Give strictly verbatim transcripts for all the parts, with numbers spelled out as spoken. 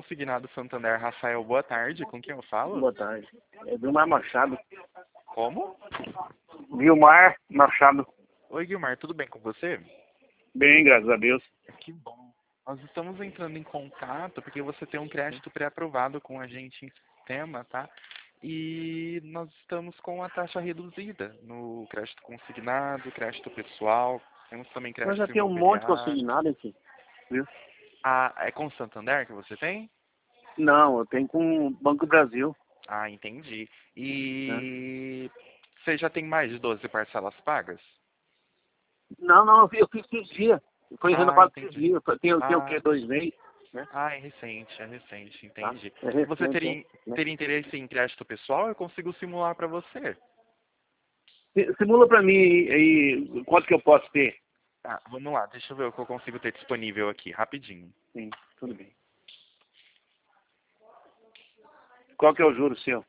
Consignado Santander, Rafael, boa tarde. Com quem eu falo? Boa tarde. É Vilmar Machado. Como? Vilmar Machado. Oi, Guilmar, tudo bem com você? Bem, graças a Deus. Que bom. Nós estamos entrando em contato porque você tem um crédito pré-aprovado com a gente em sistema, tá? E nós estamos com a taxa reduzida no crédito consignado, crédito pessoal, temos também Mas já crédito tem um monte imobiliário. consignado aqui, viu? Ah, é com o Santander que você tem? Não, eu tenho com o Banco Brasil. Ah, entendi. Né? E você já tem mais de doze parcelas pagas? Não, não, eu fiz, eu fiz esses dias. Foi Ah, renovado esses entendi. dias. Tem, tem o Ah, quê? Dois meses? Né? ah, é recente, é recente, Tá? entendi. É recente, Você teria, né? teria interesse em crédito pessoal? Eu consigo simular para você. Si- Simula pra mim aí quanto que eu posso ter. Ah, vamos lá, deixa eu ver o que eu consigo ter disponível aqui, rapidinho. Sim, tudo bem. Qual que é o juro seu?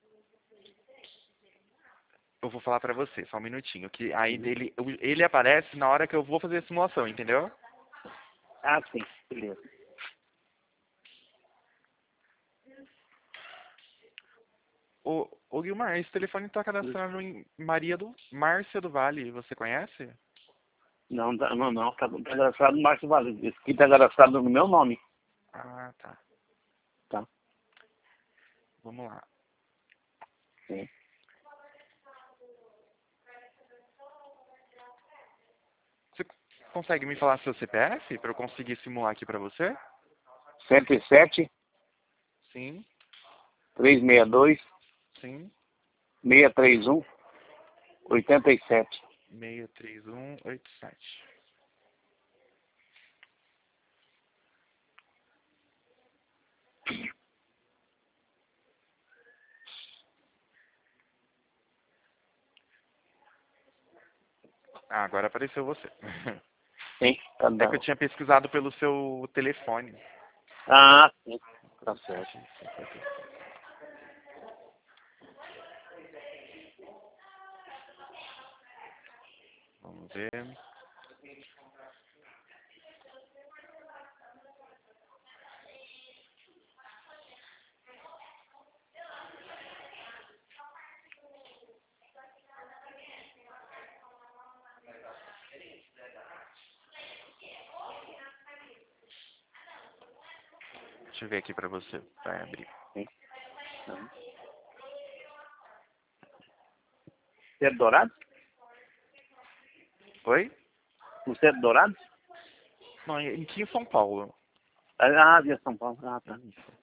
Eu vou falar pra você, só um minutinho, que aí Uhum. dele, ele aparece na hora que eu vou fazer a simulação, entendeu? Ah, sim, beleza. Ô, ô Guilmar, esse telefone tá cadastrado em Maria do Márcia do Vale, você conhece? Não, tá- não, não, tá, tá engraçado no Márcio Vale. Esse aqui tá engraçado no meu nome. Ah, tá. Tá? Vamos lá. Sim. Você consegue me falar seu C P F pra eu conseguir simular aqui pra você? cento e sete, Sim, trezentos e sessenta e dois, sim. seiscentos e trinta e um, oitenta e sete. seis três um oito sete. Ah, agora apareceu você. Sim, tá É que eu dando. tinha pesquisado pelo seu telefone. Ah, sim, tá certo. Vamos ver. Deixa eu ver aqui pra você. Vai abrir. Sim. Uhum. Você é dourado? Oi? Você é dourado? Não, em- aqui em São Paulo. Ah, via São Paulo. Ah, tá. Isso.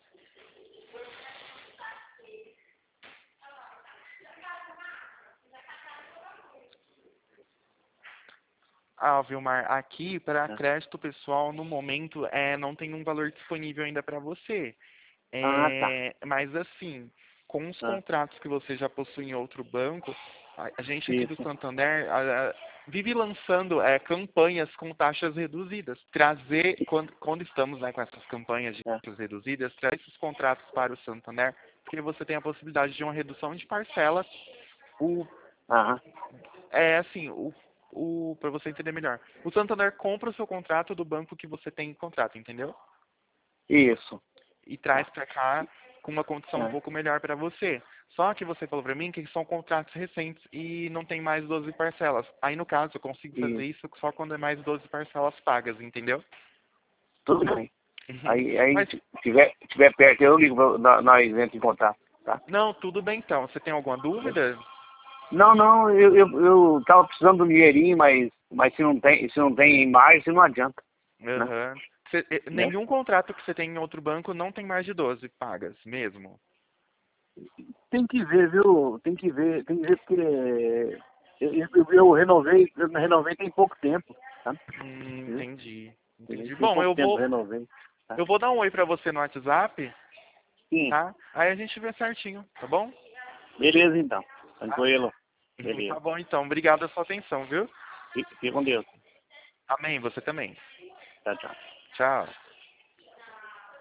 Ah, Vilmar, aqui para É. crédito pessoal, no momento, é, não tem um valor disponível ainda para você. Ah, tá. É, mas assim, com os Ah, contratos que você já possui em outro banco, a, a gente aqui do isso. Santander a- a- vive lançando é, campanhas com taxas reduzidas. Trazer, quando, quando estamos né, com essas campanhas de É. taxas reduzidas, trazer esses contratos para o Santander, porque você tem a possibilidade de uma redução de parcela. O, Aham. é assim, o, o, para você entender melhor. O Santander compra o seu contrato do banco que você tem em contrato, entendeu? Isso. E traz Tá. para cá com uma condição um É. pouco melhor para você. Só que você falou para mim que são contratos recentes e não tem mais doze parcelas. Aí, no caso, eu consigo fazer Isso. isso só quando é mais doze parcelas pagas, entendeu? Tudo bem. Aí, aí, Mas, se tiver, tiver perto, eu ligo pra nó- nós entramos em contato, tá? não, tudo bem então. Você tem alguma dúvida? Não, não, eu, eu, eu tava precisando de um dinheirinho, mas, mas se não tem, se não tem mais, não adianta, né? Aham. Você- eh, Né? nenhum contrato que você tem em outro banco não tem mais de doze pagas, mesmo. Tem que ver, viu? Tem que ver, tem que ver porque eu, eu, eu renovei, eu renovei tem pouco tempo, tá? Hum, Viu? entendi. Tem Entendi. tem Bom, pouco eu tempo vou, que eu renovei, tá? eu vou dar um oi pra você no WhatsApp, Sim, tá? Aí a gente vê certinho, tá bom? beleza então. Tá? Tranquilo. Tá Beleza. bom então. Obrigado pela sua atenção, viu? Fique fique com Deus. Amém. Você também. Tchau, tchau. Tchau.